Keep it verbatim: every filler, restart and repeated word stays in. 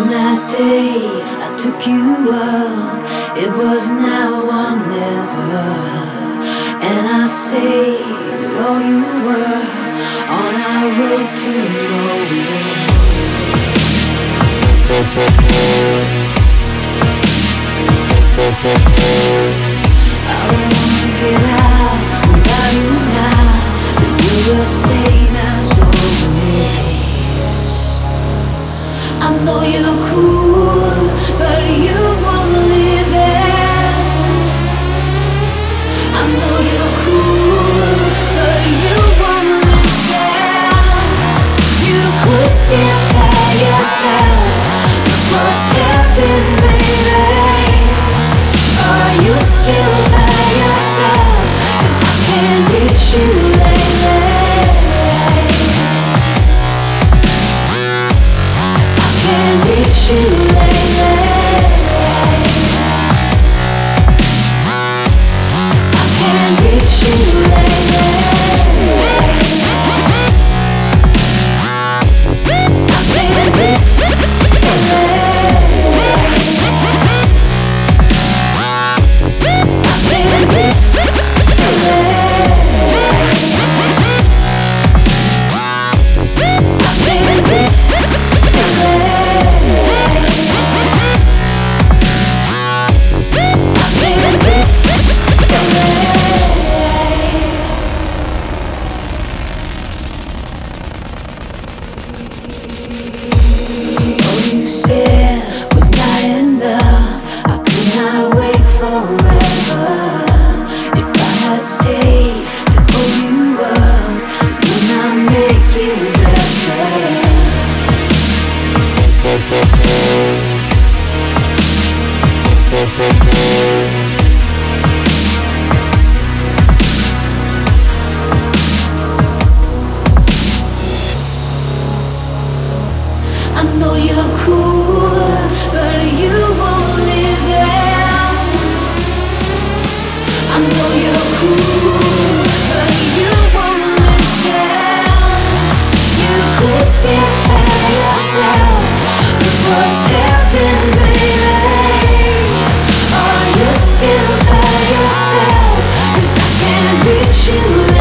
that day I took you up, it was now or never. And I say you're all you were on our road to nowhere. I don't wanna get out without you now, but you're the same as always. I know you're cool, but you won't live there. I know you're cool, but you won't listen. You could still by yourself. Look what's happened, baby. Are you still by yourself? 'Cause I can't reach you lately. Can't reach you lately. I can't reach you lately. I can't reach you you said was not enough. I could not wait forever. If I had stayed to hold you up, it would not make you better. I know you're cool, but you won't live there. I know you're cool, but you won't listen. You could sit by yourself. Look what's happened, baby. Are you still by yourself? 'Cause I can't reach you.